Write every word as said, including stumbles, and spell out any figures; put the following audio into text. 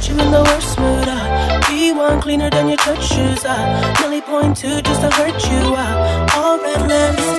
put you in the worst mood. Uh. Be one cleaner than your church shoes. Uh. Millie point two just to hurt you. Uh. All red lips.